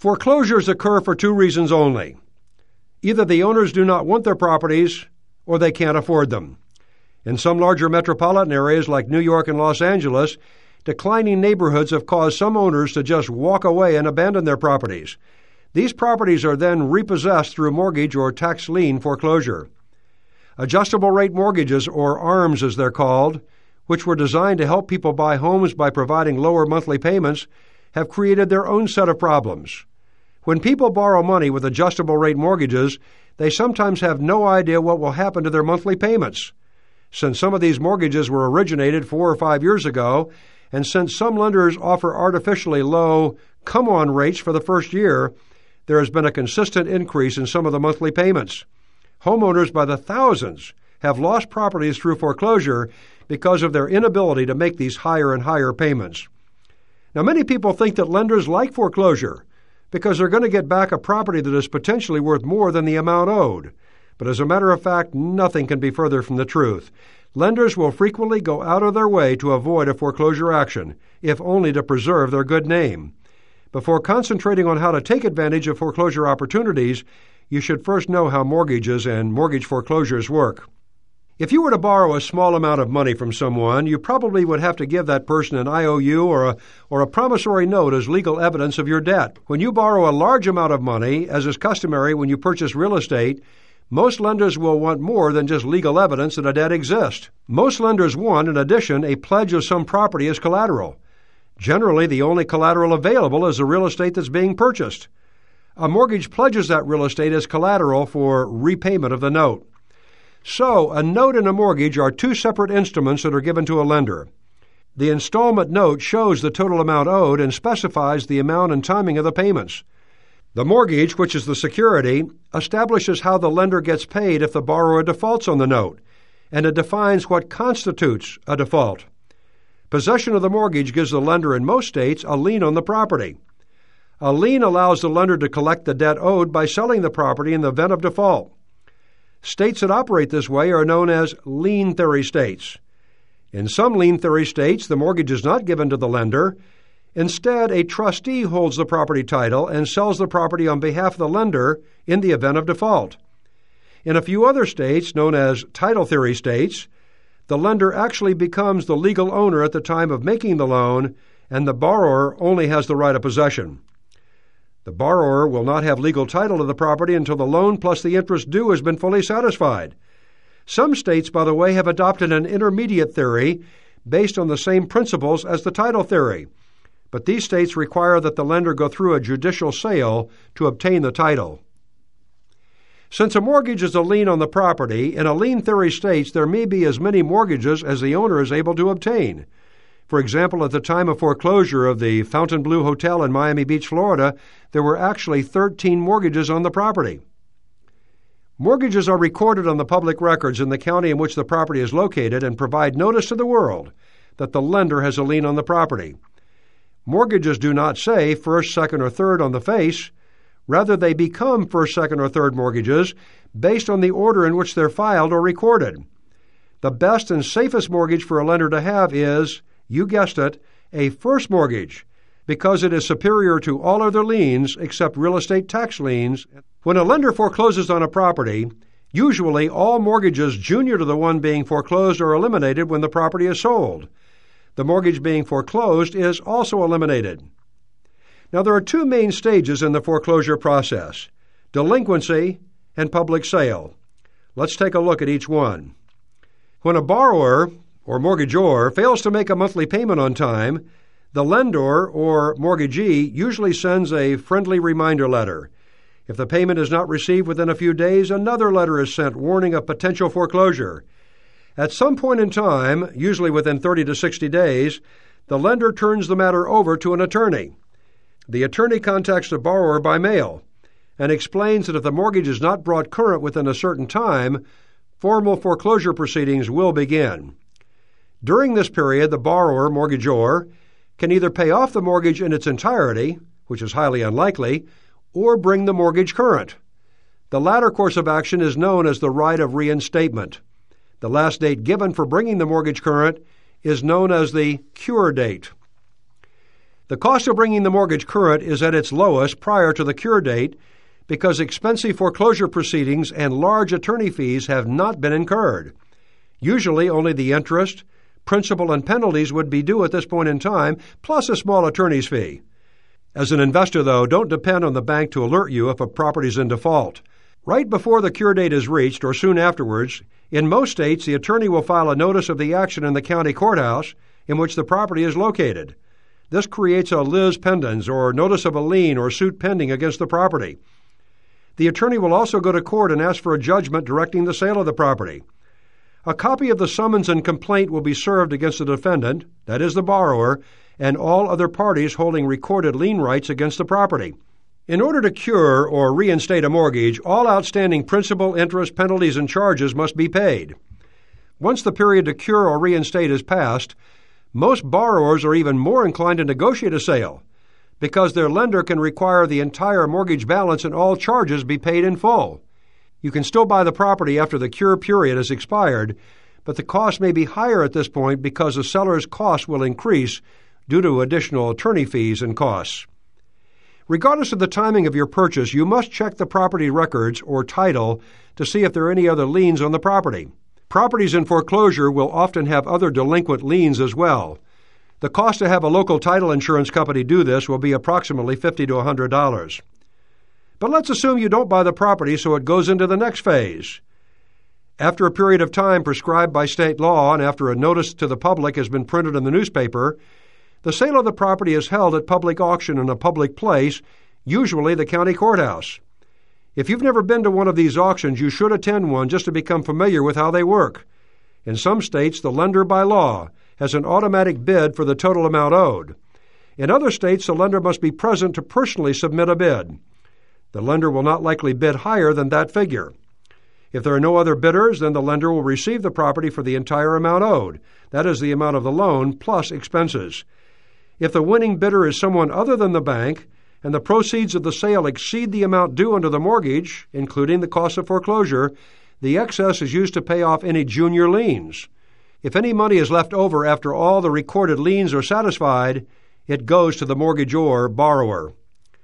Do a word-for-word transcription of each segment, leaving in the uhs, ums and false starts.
Foreclosures occur for two reasons only. Either the owners do not want their properties or they can't afford them. In some larger metropolitan areas like New York and Los Angeles, declining neighborhoods have caused some owners to just walk away and abandon their properties. These properties are then repossessed through mortgage or tax lien foreclosure. Adjustable rate mortgages, or ARMs as they're called, which were designed to help people buy homes by providing lower monthly payments, have created their own set of problems. When people borrow money with adjustable rate mortgages, they sometimes have no idea what will happen to their monthly payments. Since some of these mortgages were originated four or five years ago, and since some lenders offer artificially low come-on rates for the first year, there has been a consistent increase in some of the monthly payments. Homeowners by the thousands have lost properties through foreclosure because of their inability to make these higher and higher payments. Now, many people think that lenders like foreclosure because they're going to get back a property that is potentially worth more than the amount owed. But as a matter of fact, nothing can be further from the truth. Lenders will frequently go out of their way to avoid a foreclosure action, if only to preserve their good name. Before concentrating on how to take advantage of foreclosure opportunities, you should first know how mortgages and mortgage foreclosures work. If you were to borrow a small amount of money from someone, you probably would have to give that person an I O U or a, or a promissory note as legal evidence of your debt. When you borrow a large amount of money, as is customary when you purchase real estate, most lenders will want more than just legal evidence that a debt exists. Most lenders want, in addition, a pledge of some property as collateral. Generally, the only collateral available is the real estate that's being purchased. A mortgage pledges that real estate as collateral for repayment of the note. So, a note and a mortgage are two separate instruments that are given to a lender. The installment note shows the total amount owed and specifies the amount and timing of the payments. The mortgage, which is the security, establishes how the lender gets paid if the borrower defaults on the note, and it defines what constitutes a default. Possession of the mortgage gives the lender in most states a lien on the property. A lien allows the lender to collect the debt owed by selling the property in the event of default. States that operate this way are known as lien theory states. In some lien theory states, the mortgage is not given to the lender. Instead, a trustee holds the property title and sells the property on behalf of the lender in the event of default. In a few other states, known as title theory states, the lender actually becomes the legal owner at the time of making the loan, and the borrower only has the right of possession. The borrower will not have legal title to the property until the loan plus the interest due has been fully satisfied. Some states, by the way, have adopted an intermediate theory based on the same principles as the title theory, but these states require that the lender go through a judicial sale to obtain the title. Since a mortgage is a lien on the property, in a lien theory states there may be as many mortgages as the owner is able to obtain. For example, at the time of foreclosure of the Fontainebleau Hotel in Miami Beach, Florida, there were actually thirteen mortgages on the property. Mortgages are recorded on the public records in the county in which the property is located and provide notice to the world that the lender has a lien on the property. Mortgages do not say first, second, or third on the face. Rather, they become first, second, or third mortgages based on the order in which they're filed or recorded. The best and safest mortgage for a lender to have is, you guessed it, a first mortgage, because it is superior to all other liens except real estate tax liens. When a lender forecloses on a property, usually all mortgages junior to the one being foreclosed are eliminated when the property is sold. The mortgage being foreclosed is also eliminated. Now, there are two main stages in the foreclosure process: delinquency and public sale. Let's take a look at each one. When a borrower or mortgagor fails to make a monthly payment on time, the lender or mortgagee usually sends a friendly reminder letter. If the payment is not received within a few days, another letter is sent warning of potential foreclosure. At some point in time, usually within thirty to sixty days, the lender turns the matter over to an attorney. The attorney contacts the borrower by mail and explains that if the mortgage is not brought current within a certain time, formal foreclosure proceedings will begin. During this period, the borrower, mortgagor, can either pay off the mortgage in its entirety, which is highly unlikely, or bring the mortgage current. The latter course of action is known as the right of reinstatement. The last date given for bringing the mortgage current is known as the cure date. The cost of bringing the mortgage current is at its lowest prior to the cure date because expensive foreclosure proceedings and large attorney fees have not been incurred. Usually only the interest, principal, and penalties would be due at this point in time, plus a small attorney's fee. As an investor, though, don't depend on the bank to alert you if a property is in default. Right before the cure date is reached or soon afterwards, in most states the attorney will file a notice of the action in the county courthouse in which the property is located. This creates a lis pendens, or notice of a lien or suit pending against the property. The attorney will also go to court and ask for a judgment directing the sale of the property. A copy of the summons and complaint will be served against the defendant, that is the borrower, and all other parties holding recorded lien rights against the property. In order to cure or reinstate a mortgage, all outstanding principal, interest, penalties, and charges must be paid. Once the period to cure or reinstate is passed, most borrowers are even more inclined to negotiate a sale because their lender can require the entire mortgage balance and all charges be paid in full. You can still buy the property after the cure period has expired, but the cost may be higher at this point because the seller's costs will increase due to additional attorney fees and costs. Regardless of the timing of your purchase, you must check the property records or title to see if there are any other liens on the property. Properties in foreclosure will often have other delinquent liens as well. The cost to have a local title insurance company do this will be approximately fifty to one hundred dollars. But let's assume you don't buy the property, so it goes into the next phase. After a period of time prescribed by state law and after a notice to the public has been printed in the newspaper, the sale of the property is held at public auction in a public place, usually the county courthouse. If you've never been to one of these auctions, you should attend one just to become familiar with how they work. In some states, the lender by law has an automatic bid for the total amount owed. In other states, the lender must be present to personally submit a bid. The lender will not likely bid higher than that figure. If there are no other bidders, then the lender will receive the property for the entire amount owed. That is the amount of the loan plus expenses. If the winning bidder is someone other than the bank, and the proceeds of the sale exceed the amount due under the mortgage, including the cost of foreclosure, the excess is used to pay off any junior liens. If any money is left over after all the recorded liens are satisfied, it goes to the mortgagor borrower.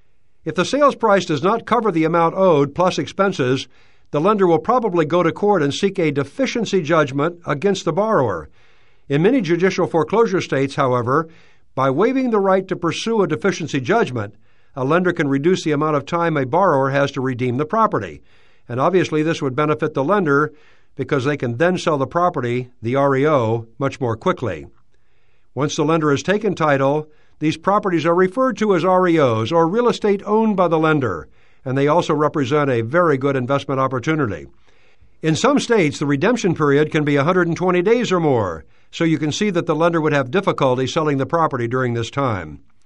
If the sales price does not cover the amount owed plus expenses, the lender will probably go to court and seek a deficiency judgment against the borrower. In many judicial foreclosure states, however, by waiving the right to pursue a deficiency judgment, a lender can reduce the amount of time a borrower has to redeem the property. And obviously this would benefit the lender because they can then sell the property, the R E O, much more quickly. Once the lender has taken title, these properties are referred to as R E Os, or real estate owned by the lender, and they also represent a very good investment opportunity. In some states, the redemption period can be one hundred twenty days or more, so you can see that the lender would have difficulty selling the property during this time.